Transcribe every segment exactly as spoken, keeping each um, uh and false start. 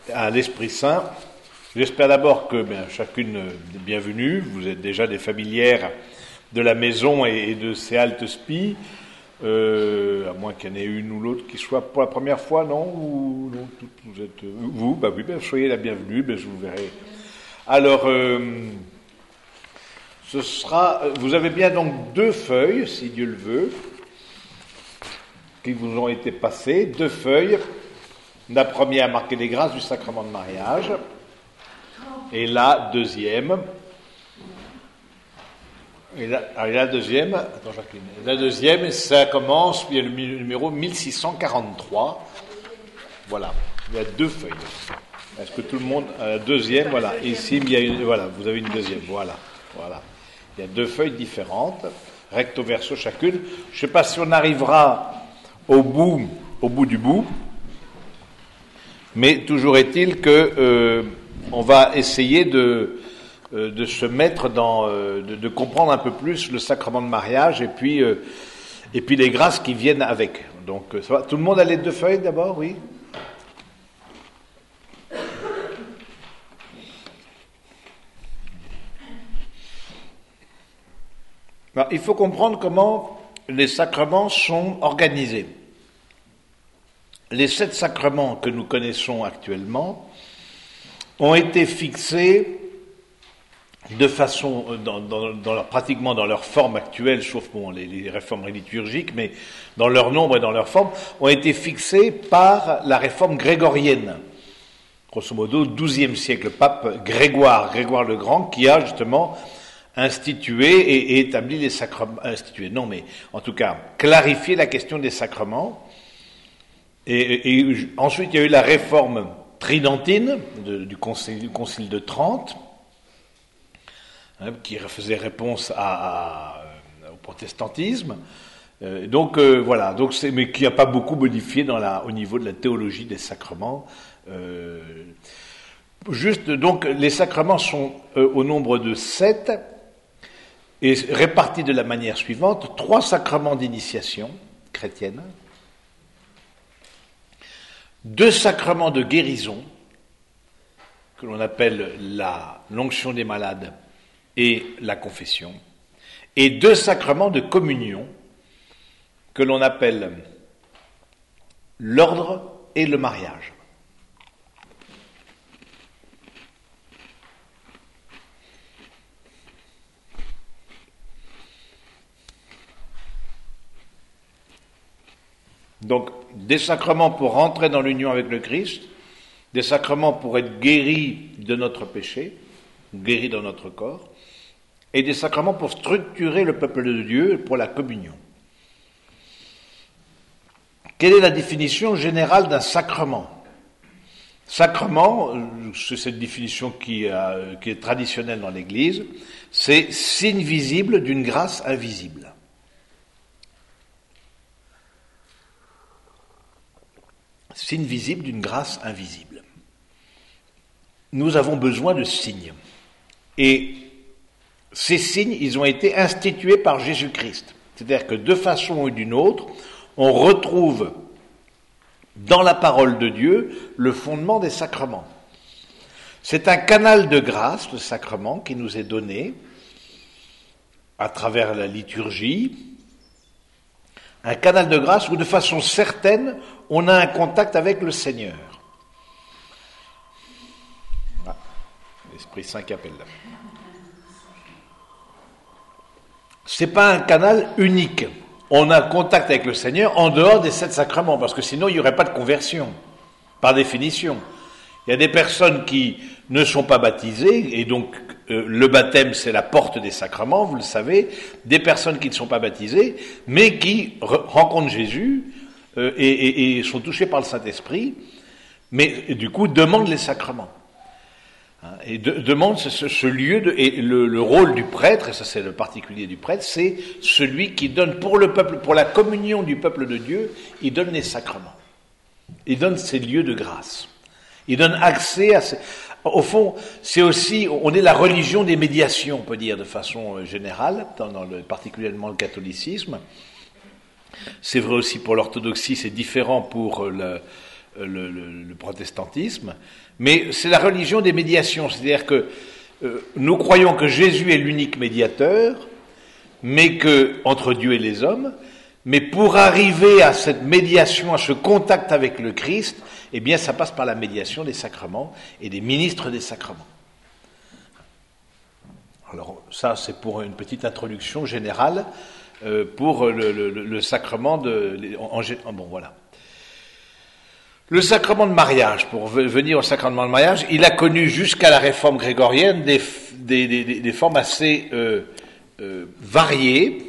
à l'Esprit Saint. J'espère d'abord que bien, chacune est bienvenue. Vous êtes déjà des familières de la maison et, et de ces haltes spies, euh, à moins qu'il y en ait une ou l'autre qui soit pour la première fois, non ou non, toutes, vous êtes vous, bah oui, ben soyez la bienvenue, ben je vous verrai. Alors, euh, ce sera, vous avez bien donc deux feuilles, si Dieu le veut, qui vous ont été passées, deux feuilles. La première marquée les grâces du sacrement de mariage, et la deuxième. Et la, et la deuxième, attends Jacqueline, la deuxième, ça commence, il y a le numéro mille six cent quarante-trois. Voilà, il y a deux feuilles. Est-ce que tout le monde a la deuxième? Voilà, ici, il y a une, voilà, vous avez une deuxième. Voilà, voilà. Il y a deux feuilles différentes, recto verso chacune. Je ne sais pas si on arrivera au bout, au bout du bout, mais toujours est-il que euh, on va essayer de de se mettre dans, de, de comprendre un peu plus le sacrement de mariage et puis, euh, et puis les grâces qui viennent avec. Donc, ça va. Tout le monde a les deux feuilles d'abord, oui? Alors, il faut comprendre comment les sacrements sont organisés. Les sept sacrements que nous connaissons actuellement ont été fixés de façon, dans, dans, dans leur, pratiquement dans leur forme actuelle, sauf bon, les, les réformes liturgiques, mais dans leur nombre et dans leur forme, ont été fixés par la réforme grégorienne. Grosso modo, douzième siècle, le pape Grégoire, Grégoire le Grand, qui a justement institué et, et établi les sacrements, institué, non, mais en tout cas, clarifié la question des sacrements. Et, et, et ensuite, il y a eu la réforme tridentine de, du, concile, du concile de Trente, qui faisait réponse à, à, au protestantisme. Euh, donc euh, voilà, donc c'est, mais qui n'a pas beaucoup modifié dans la, au niveau de la théologie des sacrements. Euh, juste, donc, les sacrements sont euh, au nombre de sept et répartis de la manière suivante: trois sacrements d'initiation chrétienne, deux sacrements de guérison que l'on appelle la l'onction des malades et la confession, et deux sacrements de communion que l'on appelle l'ordre et le mariage. Donc, des sacrements pour rentrer dans l'union avec le Christ, des sacrements pour être guéris de notre péché, guéris dans notre corps, et des sacrements pour structurer le peuple de Dieu pour la communion. Quelle est la définition générale d'un sacrement? Sacrement, c'est cette définition qui, euh, qui est traditionnelle dans l'Église, c'est signe visible d'une grâce invisible. Signe visible d'une grâce invisible. Nous avons besoin de signes. Et ces signes, ils ont été institués par Jésus-Christ. C'est-à-dire que de façon ou d'une autre, on retrouve dans la parole de Dieu le fondement des sacrements. C'est un canal de grâce, le sacrement, qui nous est donné à travers la liturgie, un canal de grâce où de façon certaine, on a un contact avec le Seigneur. Ah, l'Esprit Saint qui appelle là. C'est pas un canal unique. On a contact avec le Seigneur en dehors des sept sacrements, parce que sinon il n'y aurait pas de conversion, par définition. Il y a des personnes qui ne sont pas baptisées, et donc euh, le baptême c'est la porte des sacrements, vous le savez, des personnes qui ne sont pas baptisées, mais qui re- rencontrent Jésus euh, et, et, et sont touchées par le Saint-Esprit, mais et, du coup demandent les sacrements. Et de, demande ce, ce lieu, de, et le, le rôle du prêtre, et ça c'est le particulier du prêtre, c'est celui qui donne pour le peuple, pour la communion du peuple de Dieu, il donne les sacrements. Il donne ces lieux de grâce. Il donne accès à ces... Au fond, c'est aussi, on est la religion des médiations, on peut dire de façon générale, dans, dans le, particulièrement le catholicisme. C'est vrai aussi pour l'orthodoxie, c'est différent pour le... le, le, le protestantisme, mais c'est la religion des médiations, c'est-à-dire que euh, nous croyons que Jésus est l'unique médiateur, mais que entre Dieu et les hommes, mais pour arriver à cette médiation, à ce contact avec le Christ, eh bien ça passe par la médiation des sacrements et des ministres des sacrements. Alors ça c'est pour une petite introduction générale euh, pour le, le, le sacrement de... En, en, bon voilà. Le sacrement de mariage, pour venir au sacrement de mariage, il a connu jusqu'à la réforme grégorienne des, des, des, des formes assez euh, euh, variées.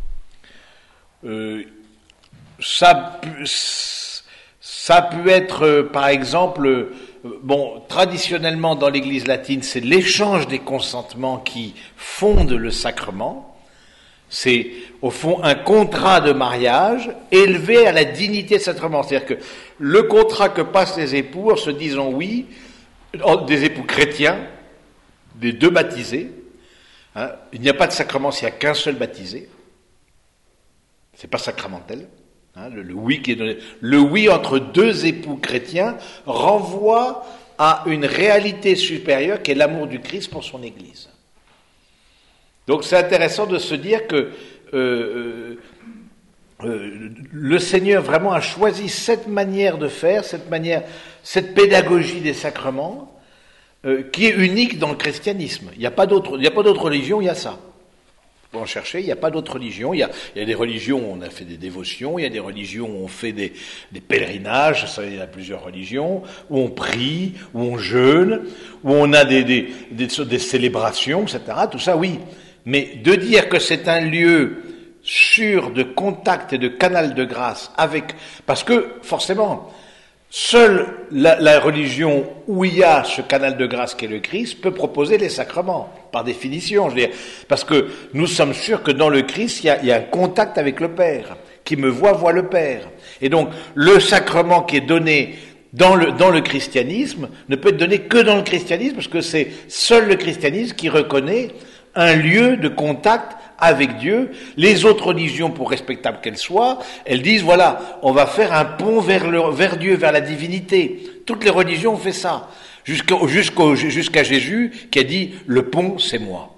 Euh, ça, ça a pu être, euh, par exemple, euh, bon, traditionnellement dans l'Église latine, c'est l'échange des consentements qui fonde le sacrement. C'est, au fond, un contrat de mariage élevé à la dignité de sacrement. C'est-à-dire que le contrat que passent les époux en se disant oui, des époux chrétiens, des deux baptisés, hein, il n'y a pas de sacrement s'il n'y a qu'un seul baptisé. C'est pas sacramentel. Hein, le, le oui qui est donné. Le oui entre deux époux chrétiens renvoie à une réalité supérieure qui est l'amour du Christ pour son Église. Donc c'est intéressant de se dire que euh, euh, le Seigneur vraiment a choisi cette manière de faire, cette manière, cette pédagogie des sacrements, euh, qui est unique dans le christianisme. Il n'y a pas d'autre, il n'y a pas d'autre religion, il y a ça. Pour en chercher, il n'y a pas d'autre religion. Il y a, il y a des religions où on a fait des dévotions, il y a des religions où on fait des, des pèlerinages, ça, il y a plusieurs religions, où on prie, où on jeûne, où on a des, des, des, des célébrations, et cetera. Tout ça, oui. Mais de dire que c'est un lieu sûr de contact et de canal de grâce avec... Parce que, forcément, seule la, la religion où il y a ce canal de grâce qui est le Christ peut proposer les sacrements, par définition. Je veux dire, parce que nous sommes sûrs que dans le Christ, il y a, il y a un contact avec le Père. Qui me voit, voit le Père. Et donc, le sacrement qui est donné dans le, dans le christianisme ne peut être donné que dans le christianisme, parce que c'est seul le christianisme qui reconnaît un lieu de contact avec Dieu. Les autres religions, pour respectables qu'elles soient, elles disent, voilà, on va faire un pont vers, le, vers Dieu, vers la divinité. Toutes les religions ont fait ça. Jusqu'au, jusqu'au, jusqu'à Jésus qui a dit, le pont, c'est moi.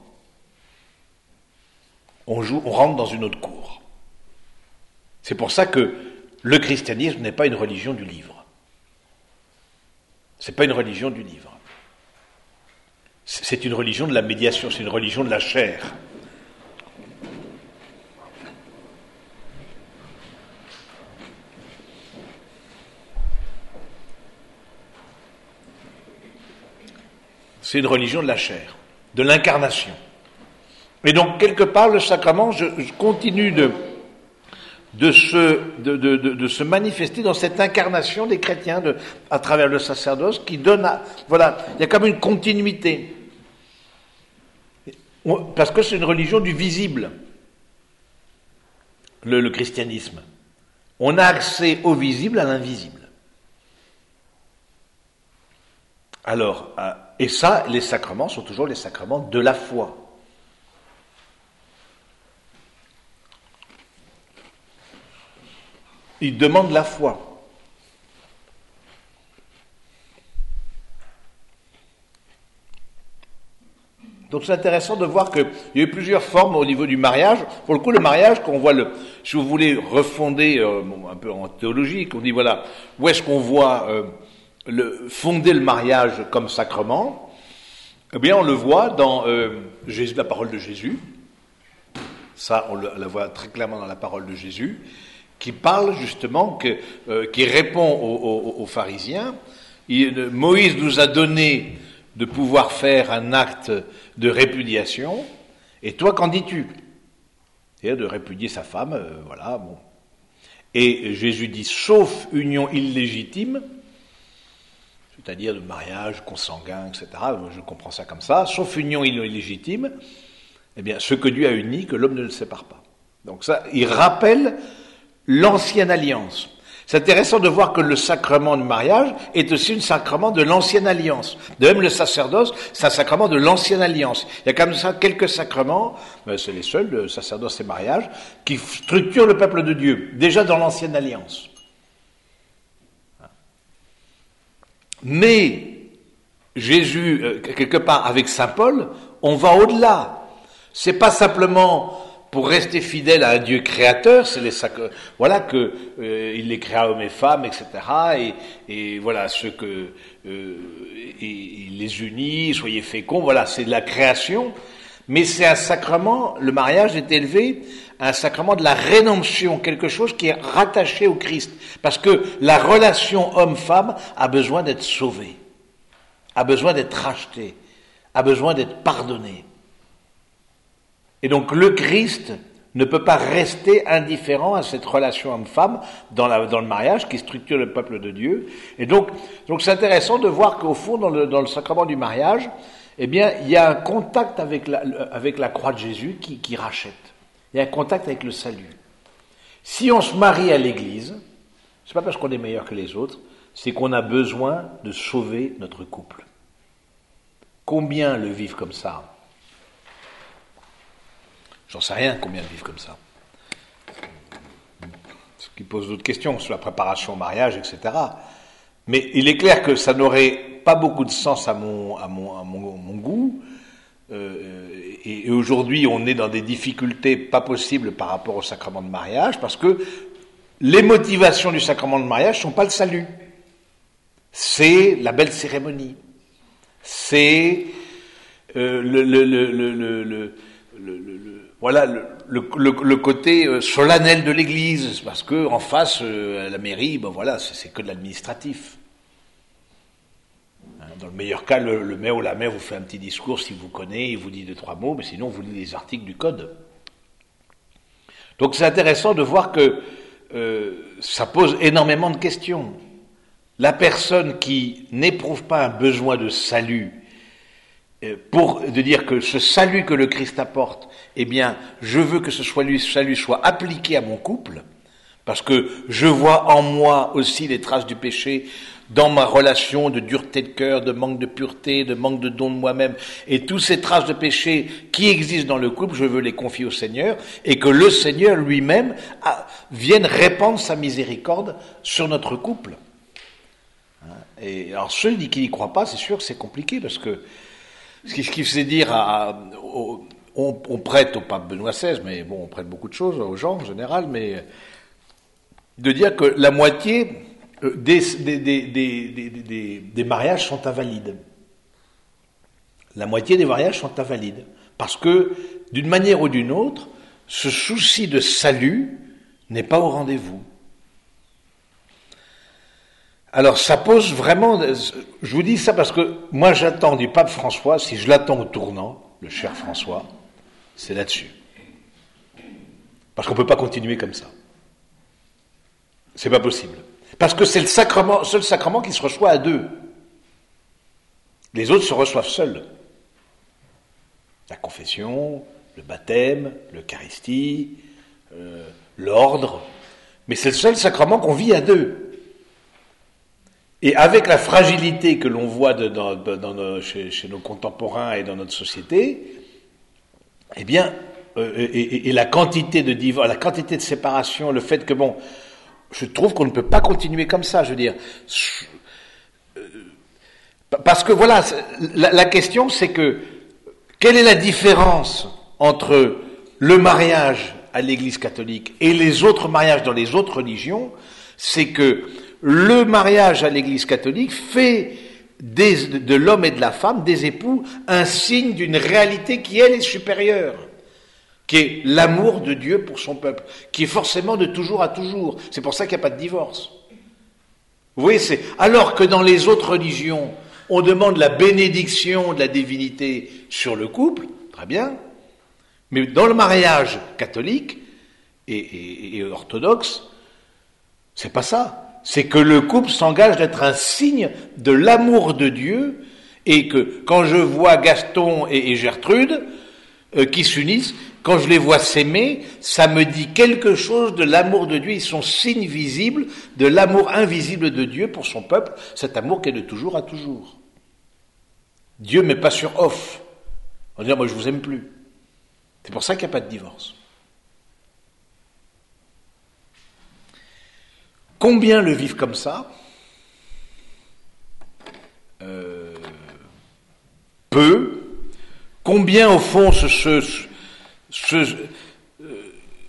On joue, on rentre dans une autre cour. C'est pour ça que le christianisme n'est pas une religion du livre. C'est pas une religion du livre. C'est une religion de la médiation, c'est une religion de la chair. C'est une religion de la chair, de l'incarnation. Et donc, quelque part, le sacrement, je, je continue de, de, se, de, de, de, de se manifester dans cette incarnation des chrétiens de, à travers le sacerdoce qui donne à... Voilà, il y a comme une continuité. Parce que c'est une religion du visible, le, le christianisme. On a accès au visible à l'invisible. Alors, et ça, les sacrements sont toujours les sacrements de la foi. Ils demandent la foi. Donc c'est intéressant de voir qu'il y a eu plusieurs formes au niveau du mariage. Pour le coup, le mariage, qu'on voit le, si vous voulez refonder euh, un peu en théologie, qu'on dit voilà, où est-ce qu'on voit euh, le, fonder le mariage comme sacrement? Eh bien, on le voit dans euh, Jésus, la parole de Jésus. Ça, on, le, on la voit très clairement dans la parole de Jésus, qui parle justement, que, euh, qui répond aux, aux, aux pharisiens. Il, Moïse nous a donné de pouvoir faire un acte de répudiation, et toi, qu'en dis-tu? C'est-à-dire de répudier sa femme, euh, voilà, bon. Et Jésus dit, sauf union illégitime, c'est-à-dire de mariage consanguin, et cetera, je comprends ça comme ça, sauf union illégitime, eh bien, ce que Dieu a uni, que l'homme ne le sépare pas. Donc ça, il rappelle l'ancienne alliance. C'est intéressant de voir que le sacrement de mariage est aussi un sacrement de l'ancienne alliance. De même, le sacerdoce, c'est un sacrement de l'ancienne alliance. Il y a comme ça quelques sacrements, mais c'est les seuls, le sacerdoce et le mariage, qui structurent le peuple de Dieu, déjà dans l'ancienne alliance. Mais Jésus, euh, quelque part avec saint Paul, on va au-delà. C'est pas simplement pour rester fidèle à un Dieu créateur, c'est les sac- voilà que euh, il les créa hommes et femmes, et cetera. Et, et voilà ceux que euh, il les unit, soyez féconds. Voilà, c'est de la création. Mais c'est un sacrement. Le mariage est élevé à un sacrement de la rédemption, quelque chose qui est rattaché au Christ, parce que la relation homme-femme a besoin d'être sauvée, a besoin d'être rachetée, a besoin d'être pardonnée. Et donc le Christ ne peut pas rester indifférent à cette relation homme-femme dans, la, dans le mariage qui structure le peuple de Dieu. Et donc, donc c'est intéressant de voir qu'au fond, dans le, dans le sacrement du mariage, eh bien, il y a un contact avec la, avec la croix de Jésus qui, qui rachète. Il y a un contact avec le salut. Si on se marie à l'église, c'est pas parce qu'on est meilleur que les autres, c'est qu'on a besoin de sauver notre couple. Combien le vivent comme ça ? J'en sais rien combien vivent comme ça. Ce qui pose d'autres questions sur la préparation au mariage, et cetera. Mais il est clair que ça n'aurait pas beaucoup de sens à mon, à mon, à mon, mon goût. Euh, et, et aujourd'hui, on est dans des difficultés pas possibles par rapport au sacrement de mariage, parce que les motivations du sacrement de mariage ne sont pas le salut. C'est la belle cérémonie. C'est euh, le, le, le, le, le, le, le, le voilà le, le, le, le côté euh, solennel de l'Église, parce que en face, euh, à la mairie, ben voilà, c'est, c'est que de l'administratif. Hein, dans le meilleur cas, le, le maire ou la maire vous fait un petit discours s'il vous connaît, il vous dit deux trois mots, mais sinon vous lisez les articles du code. Donc c'est intéressant de voir que euh, ça pose énormément de questions. La personne qui n'éprouve pas un besoin de salut, pour de dire que ce salut que le Christ apporte, eh bien, je veux que ce soit lui, salut soit appliqué à mon couple, parce que je vois en moi aussi les traces du péché dans ma relation de dureté de cœur, de manque de pureté, de manque de don de moi-même, et toutes ces traces de péché qui existent dans le couple, je veux les confier au Seigneur, et que le Seigneur lui-même a, vienne répandre sa miséricorde sur notre couple. Et alors ceux qui n'y croient pas, c'est sûr que c'est compliqué, parce que ce qui, ce qui faisait dire à, à au, on, on prête au pape Benoît seize, mais bon, on prête beaucoup de choses aux gens en général, mais de dire que la moitié des, des, des, des, des, des, des mariages sont invalides. La moitié des mariages sont invalides. Parce que, d'une manière ou d'une autre, ce souci de salut n'est pas au rendez-vous. Alors ça pose vraiment, je vous dis ça parce que moi j'attends du pape François, si je l'attends au tournant, le cher François, c'est là-dessus. Parce qu'on ne peut pas continuer comme ça. C'est pas possible. Parce que c'est le sacrement, seul sacrement qui se reçoit à deux. Les autres se reçoivent seuls. La confession, le baptême, l'Eucharistie, euh, l'ordre. Mais c'est le seul sacrement qu'on vit à deux. Et avec la fragilité que l'on voit de, dans, dans nos, chez, chez nos contemporains et dans notre société, eh bien, euh, et, et, et la quantité de divorce, la quantité de séparation, le fait que, bon, je trouve qu'on ne peut pas continuer comme ça, je veux dire. Parce que voilà, la, la question c'est que, quelle est la différence entre le mariage à l'Église catholique et les autres mariages dans les autres religions? C'est que le mariage à l'Église catholique fait des, de l'homme et de la femme, des époux, un signe d'une réalité qui, elle, est supérieure, qui est l'amour de Dieu pour son peuple, qui est forcément de toujours à toujours. C'est pour ça qu'il n'y a pas de divorce. Vous voyez, c'est alors que dans les autres religions, on demande la bénédiction de la divinité sur le couple, très bien, mais dans le mariage catholique et, et, et orthodoxe, c'est pas ça. C'est que le couple s'engage d'être un signe de l'amour de Dieu, et que quand je vois Gaston et, et Gertrude euh, qui s'unissent, quand je les vois s'aimer, ça me dit quelque chose de l'amour de Dieu. Ils sont signes visibles de l'amour invisible de Dieu pour son peuple, cet amour qui est de toujours à toujours. Dieu ne met pas sur off. On va dire, moi je vous aime plus. C'est pour ça qu'il n'y a pas de divorce. Combien le vivent comme ça? euh, peu, combien au fond se, se, se, euh,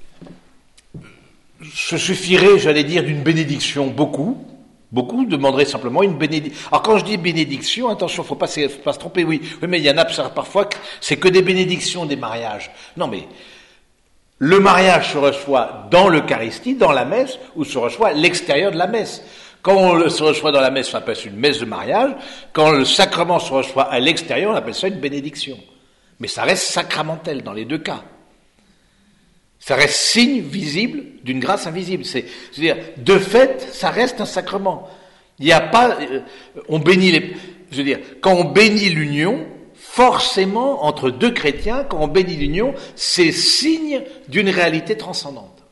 se suffirait, j'allais dire, d'une bénédiction? Beaucoup. Beaucoup demanderaient simplement une bénédiction. Alors quand je dis bénédiction, attention, faut pas, faut pas se tromper, oui. Oui, mais il y en a parfois, c'est que des bénédictions, des mariages. Non, mais le mariage se reçoit dans l'Eucharistie, dans la messe, ou se reçoit à l'extérieur de la messe. Quand on se reçoit dans la messe, on appelle ça une messe de mariage. Quand le sacrement se reçoit à l'extérieur, on appelle ça une bénédiction. Mais ça reste sacramentel dans les deux cas. Ça reste signe visible d'une grâce invisible. C'est, c'est-à-dire, de fait, ça reste un sacrement. Il n'y a pas, euh, on bénit les, je veux dire, quand on bénit l'union, forcément, entre deux chrétiens, quand on bénit l'union, c'est signe d'une réalité transcendante.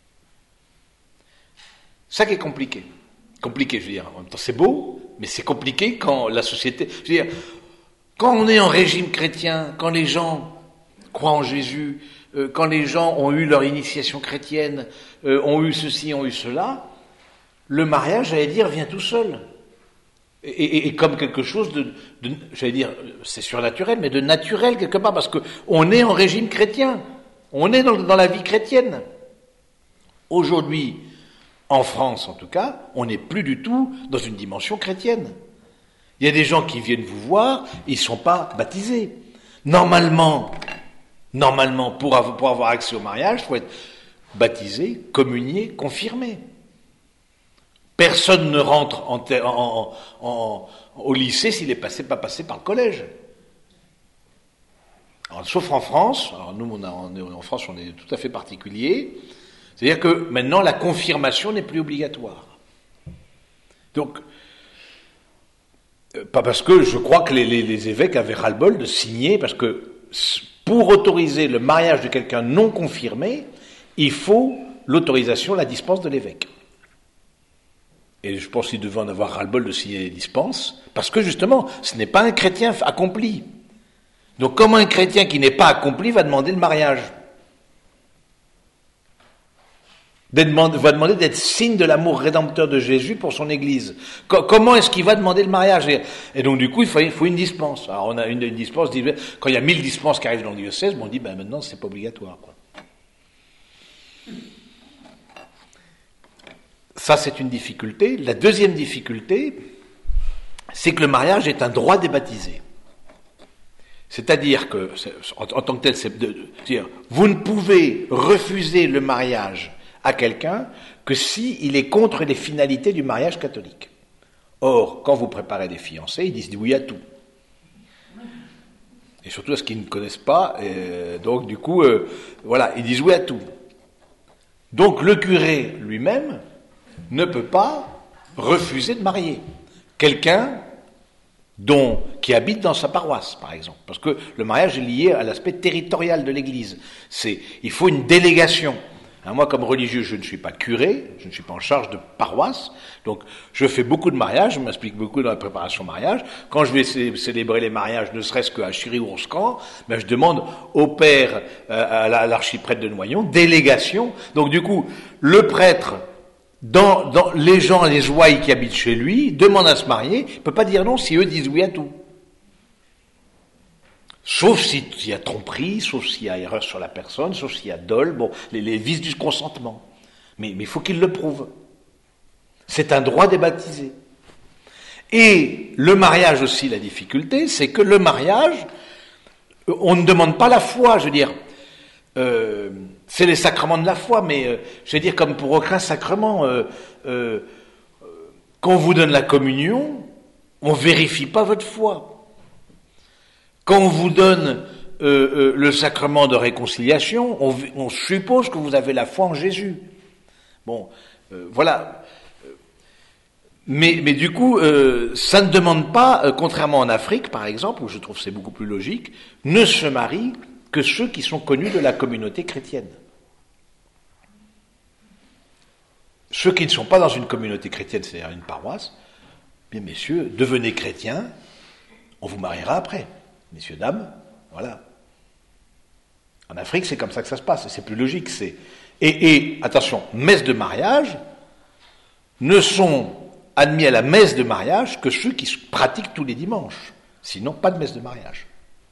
Ça qui est compliqué. Compliqué, je veux dire. En même temps, c'est beau, mais c'est compliqué quand la société, je veux dire, quand on est en régime chrétien, quand les gens croient en Jésus, euh, quand les gens ont eu leur initiation chrétienne, euh, ont eu ceci, ont eu cela, le mariage, j'allais dire, vient tout seul. Et, et, et comme quelque chose de, de, j'allais dire, c'est surnaturel, mais de naturel quelque part, parce que on est en régime chrétien, on est dans, dans la vie chrétienne. Aujourd'hui, en France en tout cas, on n'est plus du tout dans une dimension chrétienne. Il y a des gens qui viennent vous voir, ils ne sont pas baptisés. Normalement, normalement, pour avoir, pour avoir accès au mariage, il faut être baptisé, communié, confirmé. Personne ne rentre en ter- en, en, en, au lycée s'il n'est passé, pas passé par le collège. Alors, sauf en France, alors nous on a, on est, en France on est tout à fait particulier, c'est-à-dire que maintenant la confirmation n'est plus obligatoire. Donc, pas parce que je crois que les, les, les évêques avaient ras-le-bol de signer, parce que pour autoriser le mariage de quelqu'un non confirmé, il faut l'autorisation, la dispense de l'évêque. Et je pense qu'il devait en avoir ras-le-bol de signer les dispenses, parce que justement, ce n'est pas un chrétien accompli. Donc comment un chrétien qui n'est pas accompli va demander le mariage ? Va demander d'être signe de l'amour rédempteur de Jésus pour son Église. Comment est-ce qu'il va demander le mariage ? Et donc du coup, il faut, il faut une dispense. Alors on a une, une dispense, quand il y a mille dispenses qui arrivent dans le diocèse, on dit ben maintenant c'est pas obligatoire, quoi. Ça c'est une difficulté. La deuxième difficulté, c'est que le mariage est un droit des baptisés. C'est-à-dire que, en, en tant que tel, c'est de, de, c'est-à-dire, vous ne pouvez refuser le mariage à quelqu'un que s'il est contre les finalités du mariage catholique. Or, quand vous préparez des fiancés, ils disent oui à tout. Et surtout à ce qu'ils ne connaissent pas, et donc du coup, euh, voilà, ils disent oui à tout. Donc le curé lui-même ne peut pas refuser de marier quelqu'un dont, qui habite dans sa paroisse, par exemple. Parce que le mariage est lié à l'aspect territorial de l'Église. C'est, il faut une délégation. Hein, moi, comme religieux, je ne suis pas curé, je ne suis pas en charge de paroisse, donc je fais beaucoup de mariages, je m'explique beaucoup dans la préparation mariage. Quand je vais cé- célébrer les mariages, ne serait-ce qu'à Chiry-Oursecan, ben je demande au père, euh, à l'archiprêtre de Noyon, délégation. Donc du coup, le prêtre, dans, dans les gens, les ouailles qui habitent chez lui, demandent à se marier, il ne peut pas dire non si eux disent oui à tout. Sauf s'il y a tromperie, sauf s'il y a erreur sur la personne, sauf s'il y a dol, bon, les, les vices du consentement. Mais il faut qu'il le prouve. C'est un droit des baptisés. Et le mariage aussi, la difficulté, c'est que le mariage, on ne demande pas la foi, je veux dire, euh, c'est les sacrements de la foi, mais euh, je veux dire, comme pour aucun sacrement, euh, euh, quand on vous donne la communion, on ne vérifie pas votre foi. Quand on vous donne euh, euh, le sacrement de réconciliation, on, on suppose que vous avez la foi en Jésus. Bon, euh, voilà. Mais, mais du coup, euh, ça ne demande pas, euh, contrairement en Afrique, par exemple, où je trouve que c'est beaucoup plus logique, ne se marient que ceux qui sont connus de la communauté chrétienne. Ceux qui ne sont pas dans une communauté chrétienne, c'est-à-dire une paroisse, bien messieurs, devenez chrétiens, on vous mariera après. Messieurs, dames, voilà. En Afrique, c'est comme ça que ça se passe, c'est plus logique. C'est... Et, et, attention, messes de mariage ne sont admis à la messe de mariage que ceux qui se pratiquent tous les dimanches. Sinon, pas de messe de mariage.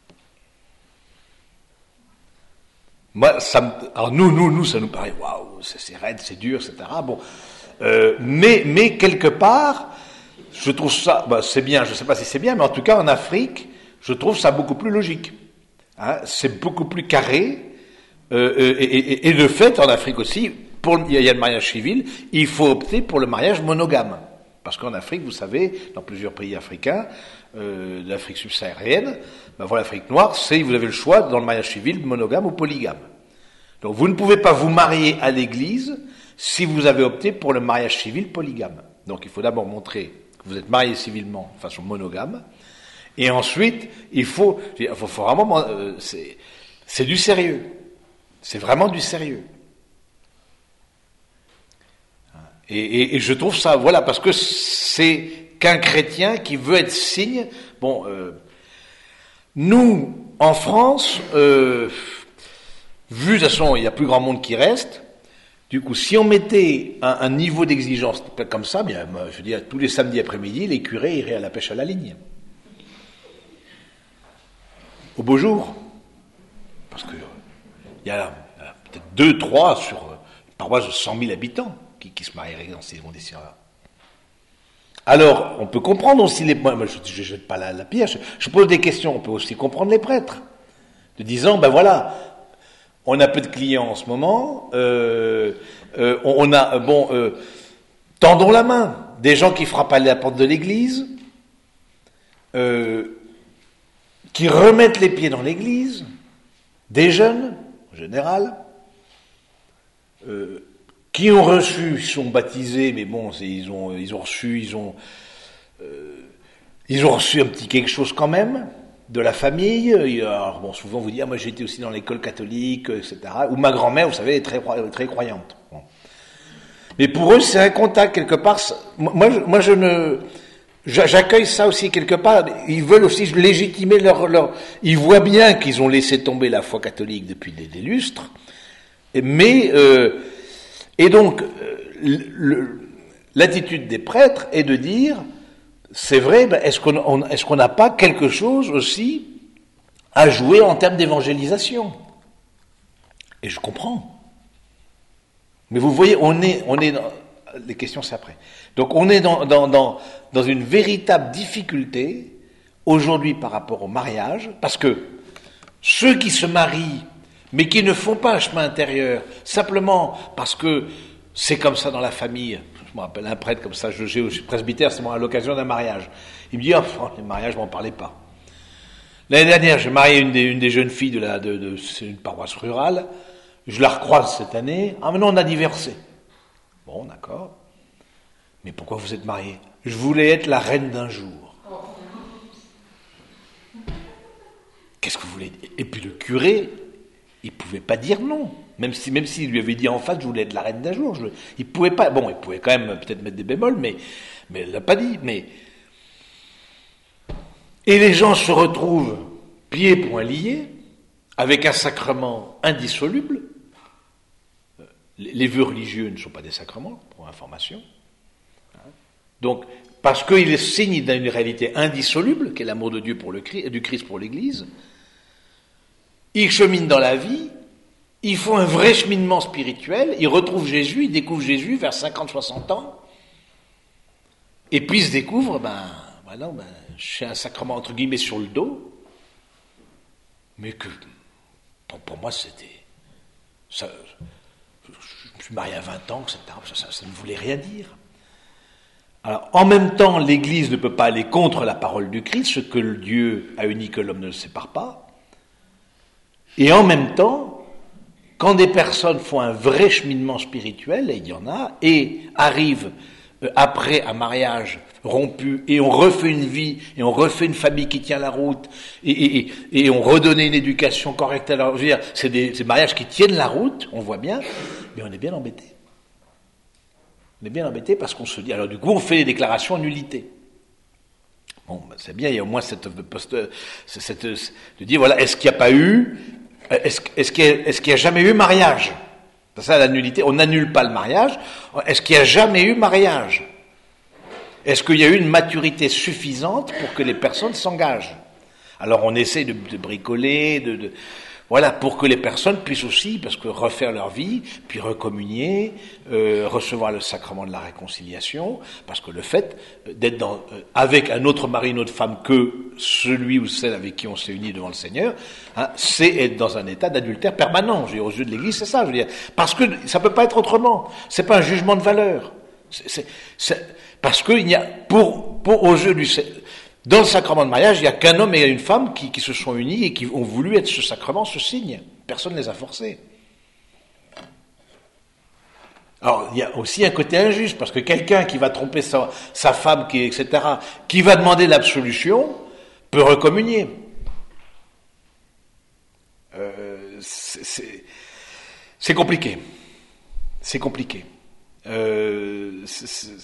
Moi, ça me, alors nous, nous, nous, ça nous paraît, waouh, c'est, c'est raide, c'est dur, et cetera. Bon, euh, mais, mais quelque part, je trouve ça, bah, c'est bien, je ne sais pas si c'est bien, mais en tout cas, en Afrique, je trouve ça beaucoup plus logique. Hein, c'est beaucoup plus carré, euh, et, et, et de fait, en Afrique aussi, pour le, il y a le mariage civil, il faut opter pour le mariage monogame. Parce qu'en Afrique, vous savez, dans plusieurs pays africains, euh, l'Afrique subsaharienne, ben voilà, l'Afrique noire, c'est, vous avez le choix dans le mariage civil, monogame ou polygame. Donc vous ne pouvez pas vous marier à l'église si vous avez opté pour le mariage civil polygame. Donc il faut d'abord montrer que vous êtes marié civilement de façon monogame, et ensuite, il faut, il faut, faut vraiment, euh, c'est, c'est du sérieux. C'est vraiment du sérieux. Et, et, et je trouve ça, voilà, parce que c'est qu'un chrétien qui veut être signe. Bon, euh, nous, en France, euh, vu de toute façon, il y a plus grand monde qui reste. Du coup, si on mettait un, un niveau d'exigence comme ça, bien, je veux dire, tous les samedis après-midi, les curés iraient à la pêche à la ligne. Au beau jour. Parce que il y a peut-être deux, trois sur une paroisse de cent mille habitants. Qui, qui se marieraient dans ces conditions-là. Alors, on peut comprendre aussi les... Moi, je ne jette pas la, la pierre, je, je pose des questions, on peut aussi comprendre les prêtres. De disant, ben voilà, on a peu de clients en ce moment, euh, euh, on, on a, bon, euh, tendons la main. Des gens qui frappent à la porte de l'église, euh, qui remettent les pieds dans l'église, des jeunes, en général, euh, qui ont reçu, ils sont baptisés, mais bon, c'est, ils ont, ils ont reçu, ils ont, euh, ils ont reçu un petit quelque chose quand même de la famille. Alors bon, souvent vous dites, ah, moi j'ai été aussi dans l'école catholique, et cetera. Ou ma grand-mère, vous savez, est très, très croyante. Bon. Mais pour eux, c'est un contact quelque part. Moi, je, moi, je ne, j'accueille ça aussi quelque part. Ils veulent aussi légitimer leur, leur. Ils voient bien qu'ils ont laissé tomber la foi catholique depuis des, des lustres, mais euh, et donc, le, l'attitude des prêtres est de dire, c'est vrai, ben est-ce qu'on on, est-ce qu'on n'a pas quelque chose aussi à jouer en termes d'évangélisation? Et je comprends. Mais vous voyez, on est, on est dans, les questions c'est après. Donc on est dans, dans, dans, dans une véritable difficulté aujourd'hui par rapport au mariage, parce que ceux qui se marient mais qui ne font pas un chemin intérieur, simplement parce que c'est comme ça dans la famille. Je me rappelle un prêtre comme ça, je, je, je suis presbytère, c'est moi à l'occasion d'un mariage. Il me dit, oh, les mariages, je m'en parlais pas. L'année dernière, j'ai marié une des, une des jeunes filles de la, de, de, c'est une paroisse rurale, je la recroise cette année, ah mais non, on a divorcé. Bon, d'accord. Mais pourquoi vous êtes mariés? Je voulais être la reine d'un jour. Qu'est-ce que vous voulez? Et puis le curé, il pouvait pas dire non, même si même s'il lui avait dit en face, je voulais être la reine d'un jour. Je, il pouvait pas. Bon, il pouvait quand même peut-être mettre des bémols, mais mais il l'a pas dit. Mais et les gens se retrouvent pieds et poings liés avec un sacrement indissoluble. Les vœux religieux ne sont pas des sacrements, pour information. Donc parce qu'il est signe d'une réalité indissoluble, qui est l'amour de Dieu pour le Christ, du Christ pour l'Église. Ils cheminent dans la vie, ils font un vrai cheminement spirituel, ils retrouvent Jésus, ils découvrent Jésus vers cinquante soixante ans, et puis ils se découvrent, ben, voilà, ben, j'ai un sacrement entre guillemets sur le dos, mais que, pour, pour moi c'était, ça, je me suis marié à vingt ans, et cetera, ça, ça, ça ne voulait rien dire. Alors, en même temps, l'Église ne peut pas aller contre la parole du Christ, ce que le Dieu a uni que l'homme ne le sépare pas. Et en même temps, quand des personnes font un vrai cheminement spirituel, et il y en a, et arrivent après un mariage rompu, et on refait une vie, et on refait une famille qui tient la route, et, et, et on redonnait une éducation correcte à leur... Je veux dire, c'est des, des mariages qui tiennent la route, on voit bien, mais on est bien embêté. On est bien embêté parce qu'on se dit... Alors du coup, on fait des déclarations en nullité. Bon, ben c'est bien, il y a au moins cette... cette, cette de dire, voilà, est-ce qu'il n'y a pas eu... Est-ce, est-ce qu'il y a, est-ce qu'il y a jamais eu mariage? C'est ça la nullité, on n'annule pas le mariage. Est-ce qu'il n'y a jamais eu mariage? Est-ce qu'il y a eu une maturité suffisante pour que les personnes s'engagent? Alors on essaie de, de bricoler, de, de voilà, pour que les personnes puissent aussi, parce que refaire leur vie, puis recommunier, euh, recevoir le sacrement de la réconciliation, parce que le fait d'être dans, euh, avec un autre mari, une autre femme que celui ou celle avec qui on s'est uni devant le Seigneur, hein, c'est être dans un état d'adultère permanent. Je veux dire, aux yeux de l'Église, c'est ça. Je veux dire, parce que ça peut pas être autrement. C'est pas un jugement de valeur. C'est, c'est, c'est, parce que il y a, pour, pour aux yeux du dans le sacrement de mariage, il n'y a qu'un homme et une femme qui, qui se sont unis et qui ont voulu être ce sacrement, ce signe. Personne ne les a forcés. Alors, il y a aussi un côté injuste, parce que quelqu'un qui va tromper sa, sa femme, qui, et cetera, qui va demander l'absolution, peut recommunier. Euh, c'est, c'est, c'est compliqué. C'est compliqué. Euh, c'est, c'est,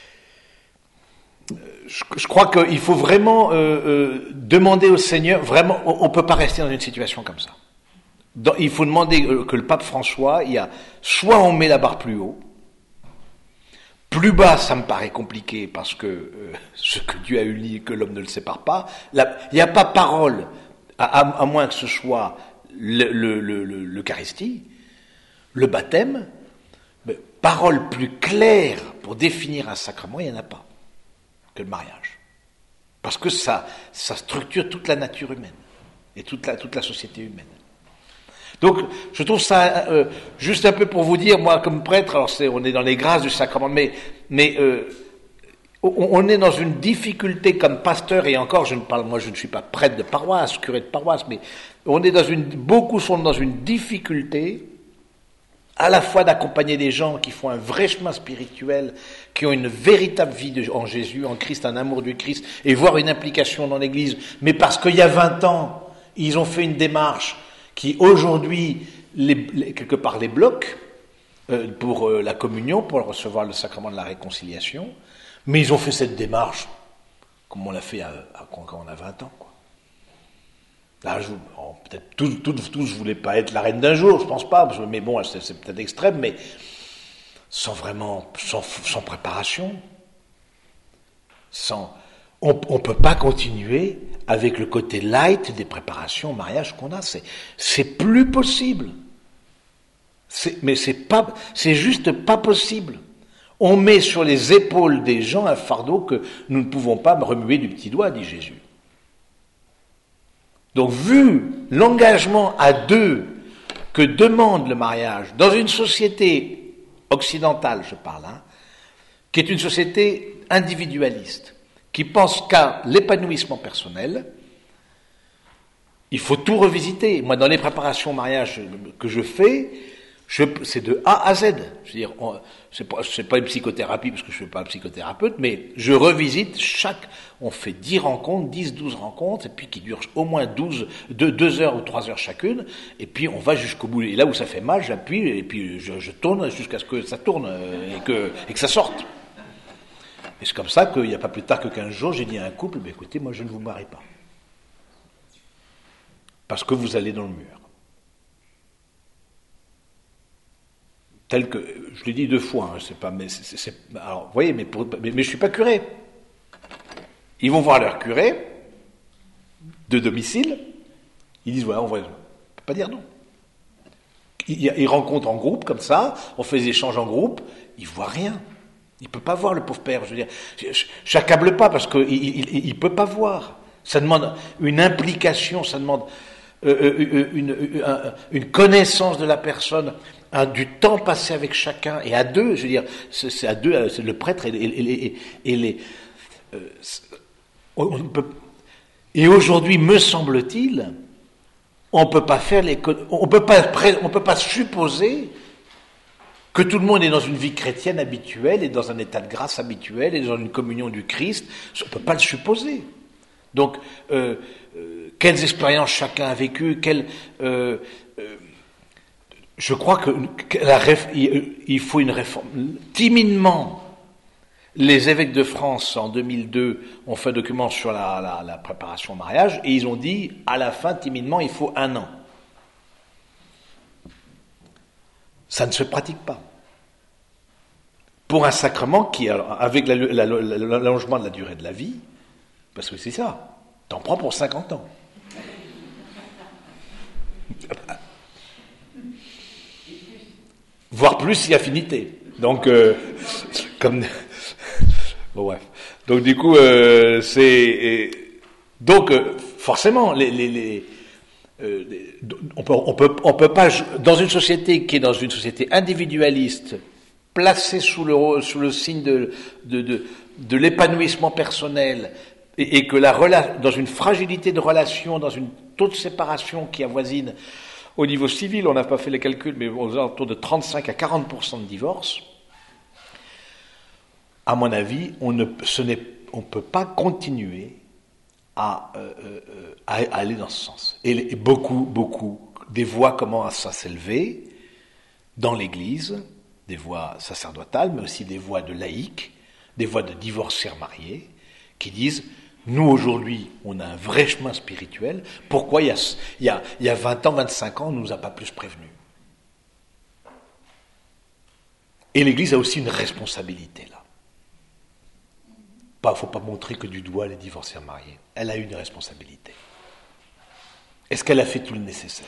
Je, je crois qu'il faut vraiment euh, euh, demander au Seigneur, vraiment, on ne peut pas rester dans une situation comme ça. Dans, il faut demander euh, que le pape François, il y a, soit on met la barre plus haut, plus bas ça me paraît compliqué parce que euh, ce que Dieu a uni, que l'homme ne le sépare pas, la, il n'y a pas parole, à, à, à moins que ce soit le, le, le, le, l'Eucharistie, le baptême, mais parole plus claire pour définir un sacrement, il n'y en a pas que le mariage. Parce que ça, ça structure toute la nature humaine et toute la, toute la société humaine. Donc, je trouve ça, euh, juste un peu pour vous dire, moi, comme prêtre, alors c'est, on est dans les grâces du sacrement, mais, mais euh, on, on est dans une difficulté comme pasteur, et encore, je ne parle, moi, je ne suis pas prêtre de paroisse, curé de paroisse, mais on est dans une, beaucoup sont dans une difficulté à la fois d'accompagner des gens qui font un vrai chemin spirituel, qui ont une véritable vie de, en Jésus, en Christ, un amour du Christ, et voir une implication dans l'Église, mais parce qu'il y a vingt ans, ils ont fait une démarche qui aujourd'hui, les, les, quelque part, les bloque euh, pour euh, la communion, pour recevoir le sacrement de la réconciliation, mais ils ont fait cette démarche comme on l'a fait à, à, quand on a vingt ans, quoi. Là, je, bon, peut-être tous, tous, tous, je voulais pas être la reine d'un jour, je pense pas, mais bon, c'est, c'est peut-être extrême, mais sans vraiment, sans, sans préparation, sans, on, on peut pas continuer avec le côté light des préparations au mariage qu'on a, c'est, c'est plus possible. C'est, mais c'est pas, c'est juste pas possible. On met sur les épaules des gens un fardeau que nous ne pouvons pas remuer du petit doigt, dit Jésus. Donc, vu l'engagement à deux que demande le mariage dans une société occidentale, je parle, hein, qui est une société individualiste, qui pense qu'à l'épanouissement personnel, il faut tout revisiter. Moi, dans les préparations au mariage que je fais, je, c'est de A à Z. Je veux dire, on, c'est pas, c'est pas une psychothérapie parce que je ne suis pas un psychothérapeute, mais je revisite chaque. On fait dix rencontres, dix, douze rencontres, et puis qui durent au moins douze, deux, deux heures ou trois heures chacune, et puis on va jusqu'au bout. Et là où ça fait mal, j'appuie, et puis je, je tourne jusqu'à ce que ça tourne et que, et que ça sorte. Et c'est comme ça qu'il n'y a pas plus tard que quinze jours, j'ai dit à un couple, ben écoutez, moi je ne vous marie pas. Parce que vous allez dans le mur. Tel que, je l'ai dit deux fois, hein, c'est pas, mais c'est, c'est, alors, vous voyez, mais, pour, mais, mais je suis pas curé. Ils vont voir leur curé de domicile, ils disent, voilà, on va, on peut pas dire non. Ils, ils rencontrent en groupe, comme ça, on fait des échanges en groupe, ils voient rien. Il peut pas voir le pauvre père, je veux dire, je, je, j'accable pas parce qu'il il, il, il peut pas voir. Ça demande une implication, ça demande euh, une, une, une connaissance de la personne, un, du temps passé avec chacun, et à deux, je veux dire, c'est, c'est à deux, c'est le prêtre et, et, et, et les... Euh, on peut, et aujourd'hui, me semble-t-il, on peut pas faire les... On peut pas, on peut pas supposer que tout le monde est dans une vie chrétienne habituelle, et dans un état de grâce habituel, et dans une communion du Christ. On ne peut pas le supposer. Donc, euh, euh, quelles expériences chacun a vécues, quelles, euh, euh, je crois que, que la réf, il, il faut une réforme. Timidement, les évêques de France, en deux mille deux, ont fait un document sur la, la, la préparation au mariage, et ils ont dit, à la fin, timidement, il faut un an. Ça ne se pratique pas. pour un sacrement qui, avec la, la, la, l'allongement de la durée de la vie, parce que c'est ça, t'en prends pour cinquante ans. Voire plus si affinité. Donc, euh, comme... Bon, bref. Donc, du coup, euh, c'est... Donc, euh, forcément, les... les, les euh, les, on peut, on peut, on peut pas... Dans une société qui est dans une société individualiste, placée sous le, sous le signe de, de, de, de l'épanouissement personnel, et, et que la rela, dans une fragilité de relation, dans une taux de séparation qui avoisine... Au niveau civil, on n'a pas fait les calculs, mais aux alentours de trente-cinq à quarante pour cent de divorces. À mon avis, on ne ce n'est, on peut pas continuer à, euh, à, à aller dans ce sens. Et, et beaucoup, beaucoup, des voix commencent à s'élever dans l'Église, des voix sacerdotales, mais aussi des voix de laïcs, des voix de divorcés remariés, qui disent... Nous, aujourd'hui, on a un vrai chemin spirituel. Pourquoi, il y a, il y a, il y a vingt ans, vingt-cinq ans, on ne nous a pas plus prévenus? Et l'Église a aussi une responsabilité, là. Il ne faut pas montrer que du doigt les divorcés mariés. Elle a une responsabilité. Est-ce qu'elle a fait tout le nécessaire?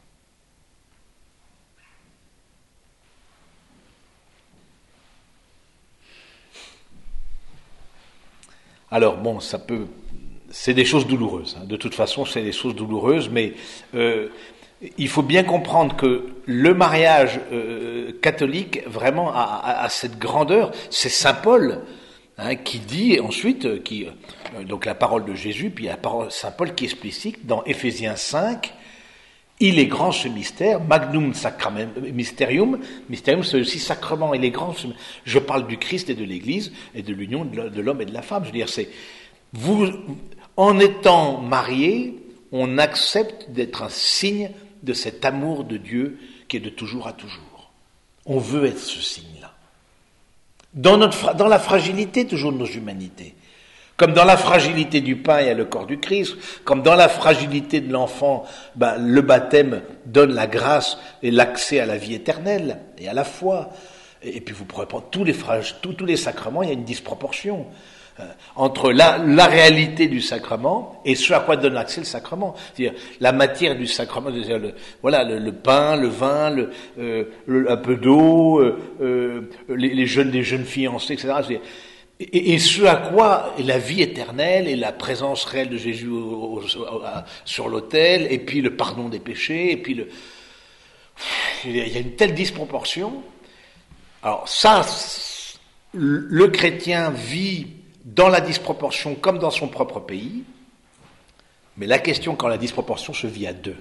Alors, bon, ça peut... C'est des choses douloureuses. Hein. De toute façon, c'est des choses douloureuses, mais euh, il faut bien comprendre que le mariage euh, catholique, vraiment, a, a, a cette grandeur. C'est saint Paul hein, qui dit ensuite, qui, euh, donc la parole de Jésus, puis la parole saint Paul qui explicite dans Éphésiens cinq, il est grand ce mystère, magnum sacramentum, mysterium, mysterium c'est aussi sacrement, il est grand, je parle du Christ et de l'Église, et de l'union de l'homme et de la femme, je veux dire, c'est, vous, en étant mariés, on accepte d'être un signe de cet amour de Dieu qui est de toujours à toujours. On veut être ce signe-là. Dans notre, dans la fragilité toujours de nos humanités. Comme dans la fragilité du pain, il y a le corps du Christ. Comme dans la fragilité de l'enfant, ben, le baptême donne la grâce et l'accès à la vie éternelle et à la foi. Et, et puis vous pourrez prendre tous les, tous, tous les sacrements, il y a une disproportion euh, entre la, la réalité du sacrement et ce à quoi donne accès le sacrement. C'est-à-dire la matière du sacrement, c'est-à-dire le, voilà, le, le pain, le vin, le, euh, le, un peu d'eau, euh, euh, les, les, jeunes, les jeunes fiancés, et cetera. C'est-à-dire, Et, et ce à quoi est la vie éternelle et la présence réelle de Jésus au, au, au, sur l'autel, et puis le pardon des péchés, et puis le... Il y a une telle disproportion. Alors ça, le chrétien vit dans la disproportion comme dans son propre pays, mais la question quand la disproportion se vit à deux.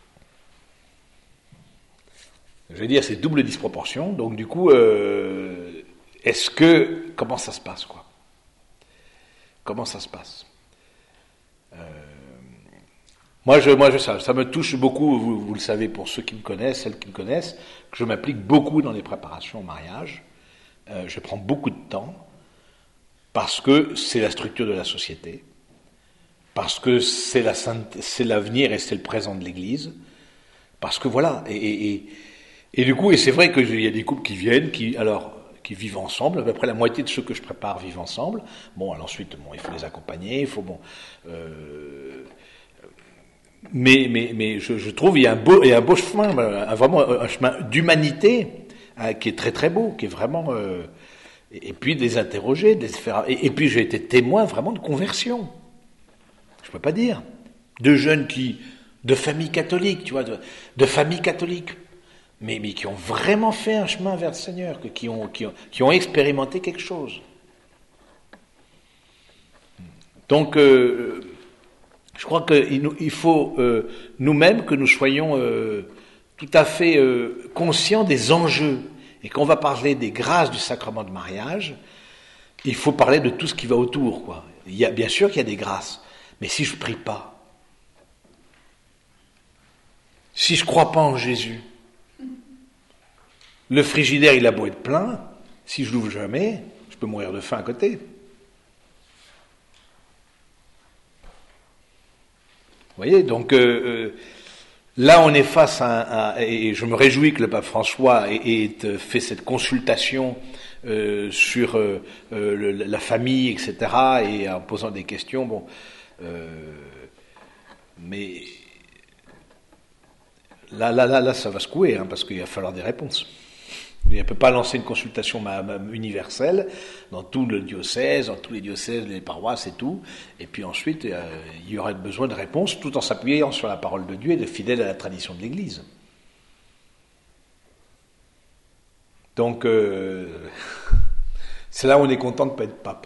Je veux dire, c'est double disproportion, donc du coup... Euh, Est-ce que... Comment ça se passe, quoi? Comment ça se passe? euh, Moi, je, moi je, ça, ça me touche beaucoup, vous, vous le savez, pour ceux qui me connaissent, celles qui me connaissent, que je m'implique beaucoup dans les préparations au mariage. Euh, je prends beaucoup de temps, parce que c'est la structure de la société, parce que c'est, la sainte, c'est l'avenir et c'est le présent de l'Église, parce que voilà, et, et, et, et du coup, et c'est vrai qu'il y a des couples qui viennent, qui... alors qui vivent ensemble, à peu près la moitié de ceux que je prépare vivent ensemble. Bon, alors ensuite, bon, il faut les accompagner, il faut bon. Euh, mais mais mais je, je trouve il y a un beau il y a un beau chemin, un, vraiment un chemin d'humanité hein, qui est très très beau, qui est vraiment euh, et, et puis de les interroger, de les faire. Et, et puis j'ai été témoin vraiment de conversion. Je peux pas dire de jeunes qui de familles catholiques, tu vois, de, de familles catholiques. Mais, mais qui ont vraiment fait un chemin vers le Seigneur, qui ont, qui ont, qui ont expérimenté quelque chose. Donc, euh, je crois qu'il il faut euh, nous-mêmes que nous soyons euh, tout à fait euh, conscients des enjeux. Et quand on va parler des grâces du sacrement de mariage, il faut parler de tout ce qui va autour, quoi. Il y a, bien sûr qu'il y a des grâces, mais si je prie pas, si je crois pas en Jésus, le frigidaire, il a beau être plein, si je l'ouvre jamais, je peux mourir de faim à côté. Vous voyez, donc euh, euh, là on est face à, à... Et je me réjouis que le pape François ait, ait fait cette consultation euh, sur euh, euh, le, la famille, et cetera, et en posant des questions, bon, euh, mais là, là, là, là, ça va secouer, hein, parce qu'il va falloir des réponses. Il ne peut pas lancer une consultation universelle dans tout le diocèse, dans tous les diocèses, les paroisses et tout, et puis ensuite, euh, il y aurait besoin de réponses tout en s'appuyant sur la parole de Dieu et de fidèle à la tradition de l'Église. Donc, euh, c'est là où on est content de ne pas être pape.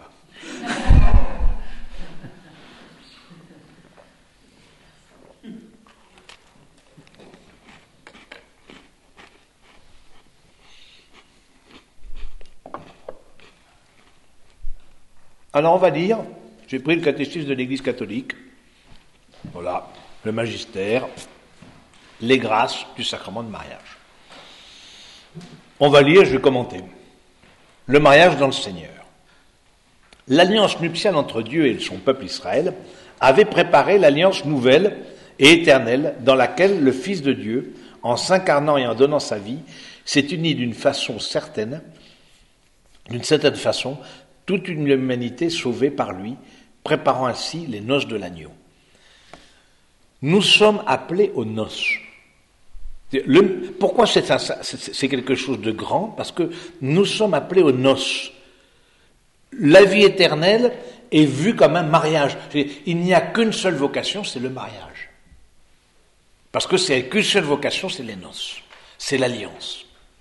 Alors on va lire, j'ai pris le catéchisme de l'Église catholique, voilà, le magistère, les grâces du sacrement de mariage. On va lire, je vais commenter. Le mariage dans le Seigneur. L'alliance nuptiale entre Dieu et son peuple Israël avait préparé l'alliance nouvelle et éternelle dans laquelle le Fils de Dieu, en s'incarnant et en donnant sa vie, s'est uni d'une façon certaine, d'une certaine façon, toute une humanité sauvée par lui, préparant ainsi les noces de l'agneau. Nous sommes appelés aux noces. Le, pourquoi c'est, un, c'est, c'est quelque chose de grand? Parce que nous sommes appelés aux noces. La vie éternelle est vue comme un mariage. Il n'y a qu'une seule vocation, c'est le mariage. Parce que c'est qu'une seule vocation, c'est les noces. C'est l'alliance.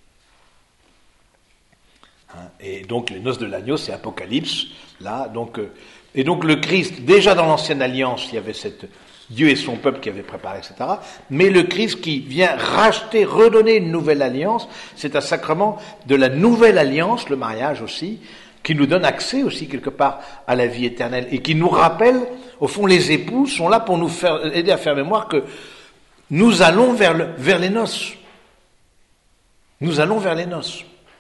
Et donc les noces de l'agneau, c'est Apocalypse, là, donc, euh, et donc le Christ, déjà dans l'ancienne alliance, il y avait cette, Dieu et son peuple qui avaient préparé, et cetera, mais le Christ qui vient racheter, redonner une nouvelle alliance, c'est un sacrement de la nouvelle alliance, le mariage aussi, qui nous donne accès aussi quelque part à la vie éternelle, et qui nous rappelle, au fond, les époux sont là pour nous faire, aider à faire mémoire que nous allons vers, le, vers les noces. Nous allons vers les noces.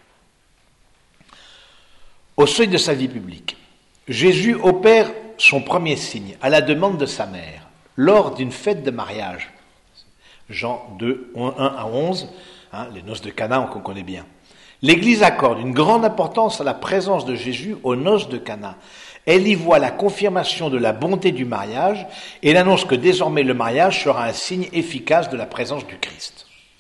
Au seuil de sa vie publique, Jésus opère son premier signe à la demande de sa mère lors d'une fête de mariage. Jean deux, un à onze, hein, les noces de Cana qu'on connaît bien. L'Église accorde une grande importance à la présence de Jésus aux noces de Cana. Elle y voit la confirmation de la bonté du mariage et elle annonce que désormais le mariage sera un signe efficace de la présence du Christ.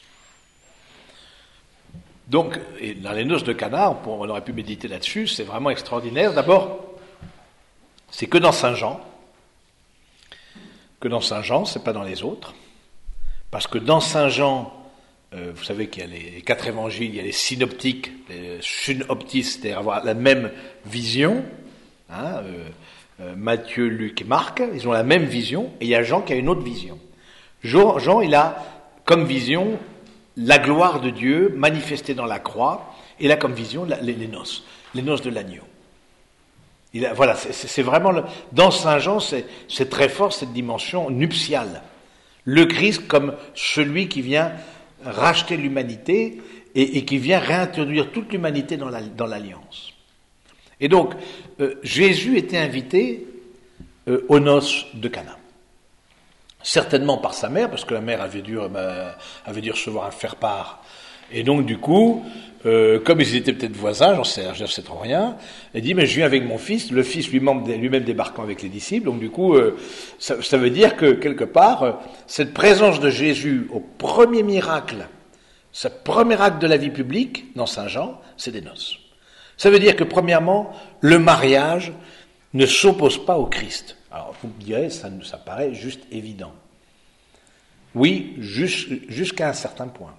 Donc, et dans les noces de Cana, on, on aurait pu méditer là-dessus, c'est vraiment extraordinaire. D'abord, c'est que dans Saint Jean, que dans Saint Jean, c'est pas dans les autres, parce que dans Saint Jean, euh, vous savez qu'il y a les quatre évangiles, il y a les synoptiques, les synoptistes, c'est-à-dire avoir la même vision, hein, euh, euh, Matthieu, Luc et Marc, ils ont la même vision, et il y a Jean qui a une autre vision. Jean, Jean il a comme vision la gloire de Dieu manifestée dans la croix, et là comme vision la, les, les noces, les noces de l'agneau. Il a, voilà, c'est, c'est vraiment le, dans Saint Jean, c'est, c'est très fort cette dimension nuptiale. Le Christ comme celui qui vient racheter l'humanité et, et qui vient réintroduire toute l'humanité dans, la, dans l'alliance. Et donc euh, Jésus était invité euh, aux noces de Cana. Certainement par sa mère, parce que la mère avait dû, euh, avait dû recevoir un faire-part. Et donc, du coup, euh, comme ils étaient peut-être voisins, j'en sais, j'en sais trop rien, elle dit, mais je viens avec mon fils, le fils lui-même, lui-même débarquant avec les disciples. Donc, du coup, euh, ça, ça veut dire que, quelque part, euh, cette présence de Jésus au premier miracle, ce premier acte de la vie publique, dans Saint Jean, c'est des noces. Ça veut dire que, premièrement, le mariage ne s'oppose pas au Christ. Alors, vous me direz, ça, ça paraît juste évident. Oui, jusqu'à un certain point.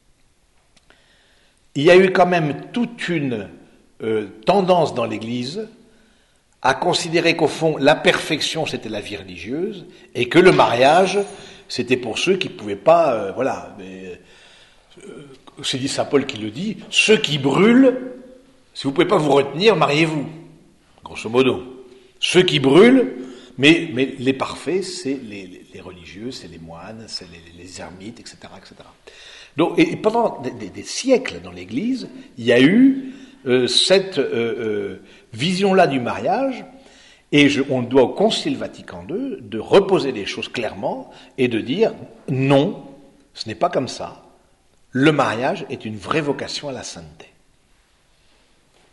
Il y a eu quand même toute une euh, tendance dans l'Église à considérer qu'au fond, la perfection, c'était la vie religieuse, et que le mariage, c'était pour ceux qui ne pouvaient pas, euh, voilà, mais, euh, c'est dit Saint Paul qui le dit, ceux qui brûlent, si vous ne pouvez pas vous retenir, mariez-vous, grosso modo. Ceux qui brûlent, mais, mais les parfaits, c'est les, les, les religieux, c'est les moines, c'est les, les ermites, et cetera, et cetera. Donc, et pendant des, des, des siècles dans l'Église, il y a eu euh, cette euh, euh, vision-là du mariage, et je, on doit au Concile Vatican deux de reposer les choses clairement et de dire non, ce n'est pas comme ça. Le mariage est une vraie vocation à la sainteté.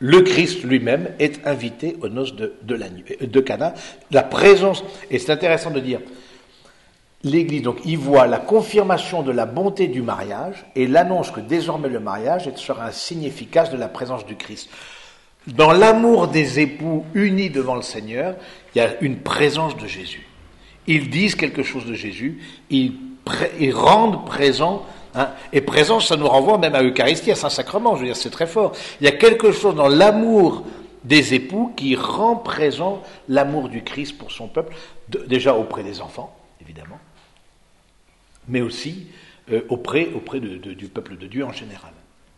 le Christ lui-même est invité aux noces de, de, l'agneau, de Cana. La présence, et c'est intéressant de dire, l'Église, donc, y voit la confirmation de la bonté du mariage et l'annonce que désormais le mariage sera un signe efficace de la présence du Christ. Dans l'amour des époux unis devant le Seigneur, il y a une présence de Jésus. Ils disent quelque chose de Jésus, ils, pré- ils rendent présent, hein, et présence, ça nous renvoie même à l'Eucharistie, à Saint-Sacrement, je veux dire, c'est très fort. Il y a quelque chose dans l'amour des époux qui rend présent l'amour du Christ pour son peuple, de, déjà auprès des enfants, évidemment, mais aussi euh, auprès, auprès de, de, du peuple de Dieu en général.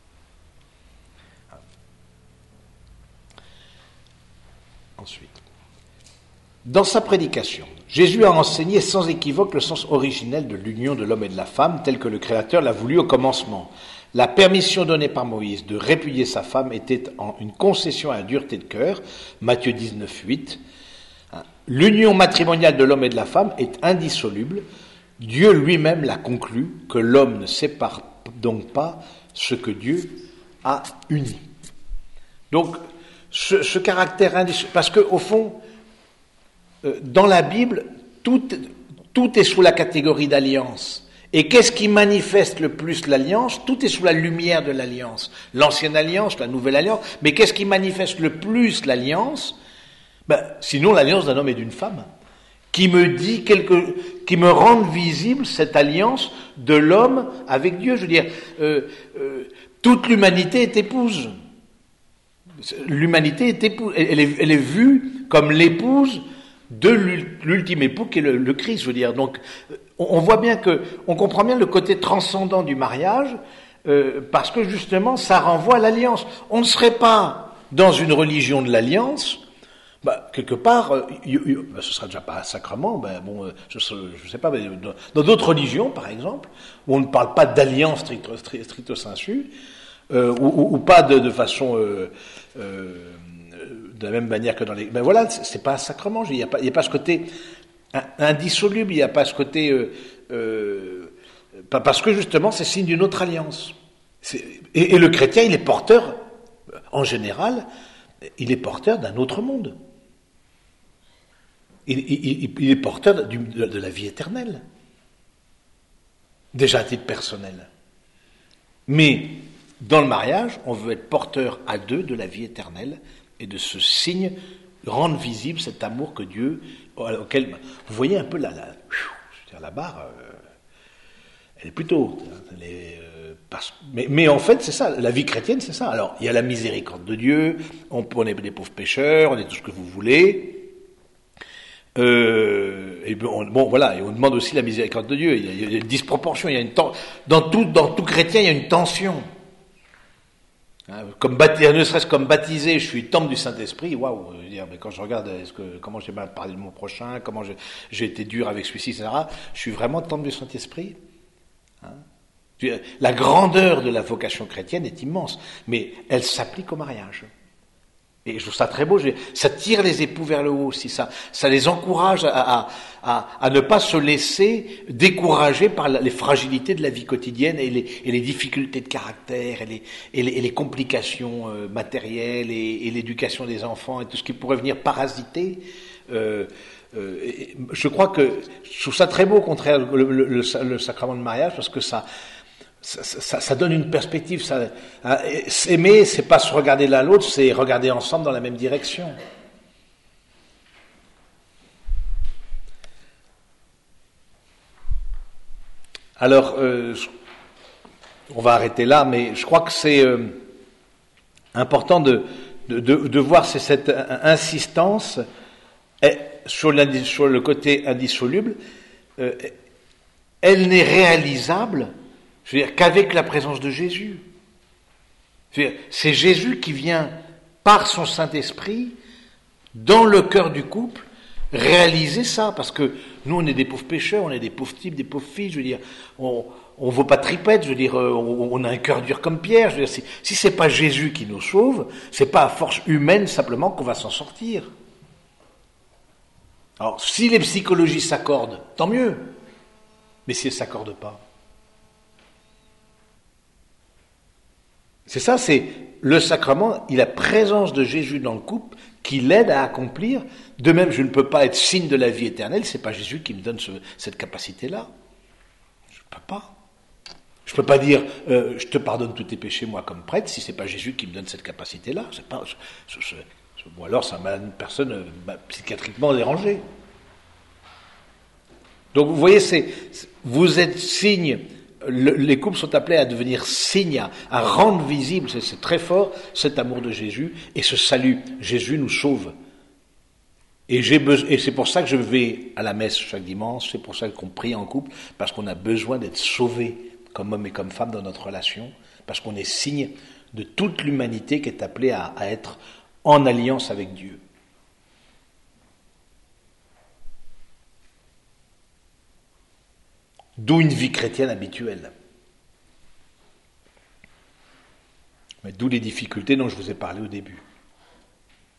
Ensuite, dans sa prédication, Jésus a enseigné sans équivoque le sens originel de l'union de l'homme et de la femme, tel que le Créateur l'a voulu au commencement. La permission donnée par Moïse de répudier sa femme était en une concession à la dureté de cœur, Matthieu dix-neuf, huit. L'union matrimoniale de l'homme et de la femme est indissoluble. Dieu lui-même l'a conclu, que l'homme ne sépare donc pas ce que Dieu a uni. Donc, ce, ce caractère indissoluble, parce qu'au fond, euh, dans la Bible, tout, tout est sous la catégorie d'alliance. Et qu'est-ce qui manifeste le plus l'alliance? Tout est sous la lumière de l'alliance. L'ancienne alliance, la nouvelle alliance, mais qu'est-ce qui manifeste le plus l'alliance? Ben, sinon l'alliance d'un homme et d'une femme, qui me dit quelque, qui me rende visible cette alliance de l'homme avec Dieu. Je veux dire, euh, euh, toute l'humanité est épouse. L'humanité est épouse. Elle est, elle est vue comme l'épouse de l'ultime époux qui est le, le Christ. Je veux dire, donc, on, on voit bien que, on comprend bien le côté transcendant du mariage, euh, parce que justement, ça renvoie à l'alliance. On ne serait pas dans une religion de l'alliance. Bah, quelque part, euh, y, y, bah, ce sera déjà pas un sacrement, ben, bon, euh, je ne sais pas, mais dans d'autres religions, par exemple, où on ne parle pas d'alliance stricto, stricto sensu, euh, ou, ou, ou pas de, de façon, euh, euh, de la même manière que dans les... Ben voilà, c'est pas un sacrement, il n'y a, a pas ce côté indissoluble, il n'y a pas ce côté... Euh, euh, parce que justement, c'est signe d'une autre alliance. Et, et le chrétien, il est porteur, en général, il est porteur d'un autre monde. Il, il, il est porteur du, de, de la vie éternelle, déjà à titre personnel. Mais dans le mariage, on veut être porteur à deux de la vie éternelle et de ce signe, rendre visible cet amour que Dieu, auquel vous voyez un peu la, la, je veux dire, la barre, euh, elle est plutôt haute. Hein, elle est, euh, parce, mais, mais en fait, c'est ça, la vie chrétienne, c'est ça. Alors, il y a la miséricorde de Dieu, on, on est des pauvres pécheurs, on est tout ce que vous voulez. Euh, et bon, bon, voilà, et on demande aussi la miséricorde de Dieu. Il y a, il y a une disproportion, il y a une ten... dans tout, dans tout chrétien, il y a une tension. Hein, comme baptisé, ne serait-ce comme baptisé, je suis temple du Saint-Esprit. Waouh, je veux dire, mais quand je regarde, est-ce que comment j'ai mal parlé de mon prochain, comment j'ai, j'ai été dur avec celui-ci, et cetera. Je suis vraiment temple du Saint-Esprit. Hein, la grandeur de la vocation chrétienne est immense, mais elle s'applique au mariage. Et je trouve ça très beau, ça tire les époux vers le haut aussi, ça, ça les encourage à, à, à, à ne pas se laisser décourager par la, les fragilités de la vie quotidienne et les, et les difficultés de caractère et les, et les, et les complications euh, matérielles et, et l'éducation des enfants et tout ce qui pourrait venir parasiter. Euh, euh, et je crois que je trouve ça très beau, au contraire, le, le, le, le sacrement de mariage, parce que ça... Ça, ça, ça donne une perspective. Ça, hein, s'aimer, c'est pas se regarder l'un l'autre, c'est regarder ensemble dans la même direction. Alors, euh, on va arrêter là, mais je crois que c'est euh, important de, de, de, de voir c'est cette insistance sur, sur le côté indissoluble. Euh, elle n'est réalisable, je veux dire, qu'avec la présence de Jésus. Je veux dire, c'est Jésus qui vient, par son Saint-Esprit, dans le cœur du couple, réaliser ça. Parce que nous, on est des pauvres pécheurs, on est des pauvres types, des pauvres filles, je veux dire, on ne vaut pas tripette, je veux dire, on, on a un cœur dur comme Pierre. Je veux dire, si, si c'est pas Jésus qui nous sauve, c'est pas à force humaine simplement qu'on va s'en sortir. Alors, si les psychologies s'accordent, tant mieux. Mais si elles ne s'accordent pas, C'est ça, c'est le sacrement, il a la présence de Jésus dans le couple qui l'aide à accomplir. De même, je ne peux pas être signe de la vie éternelle, c'est pas Jésus qui me donne ce, cette capacité-là. Je ne peux pas. Je ne peux pas dire, euh, je te pardonne tous tes péchés, moi, comme prêtre, si c'est pas Jésus qui me donne cette capacité-là. C'est pas, je, je, je, ou alors, ça m'a une personne euh, bah, psychiatriquement dérangée. Donc, vous voyez, c'est, vous êtes signe. Le, les couples sont appelés à devenir signes, à, à rendre visible, c'est, c'est très fort, cet amour de Jésus et ce salut. Jésus nous sauve. Et, j'ai besoin, et c'est pour ça que je vais à la messe chaque dimanche, c'est pour ça qu'on prie en couple, parce qu'on a besoin d'être sauvés comme homme et comme femme dans notre relation, parce qu'on est signe de toute l'humanité qui est appelée à, à être en alliance avec Dieu. D'où une vie chrétienne habituelle. Mais d'où les difficultés dont je vous ai parlé au début.